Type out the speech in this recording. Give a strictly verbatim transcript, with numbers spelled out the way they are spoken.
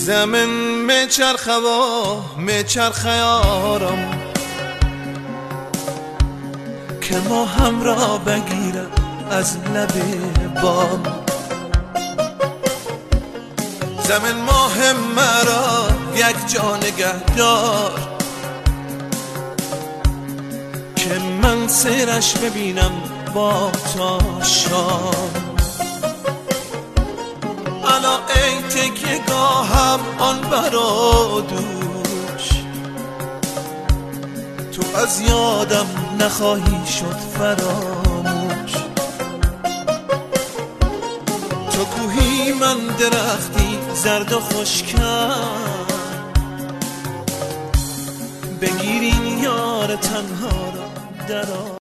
زمین میچرخه و میچرخه یارم که ما هم را بگیرم از لب بام. زمین ماه مرا یک جا نگه دار که من سیرش ببینم با تا شام. انا ای تکیه گاهم آن برا دوش، تو از یادم نخواهی شد فراموش. تو کوهی من درختی زرد و خشکم، بگیرین یار تنها را در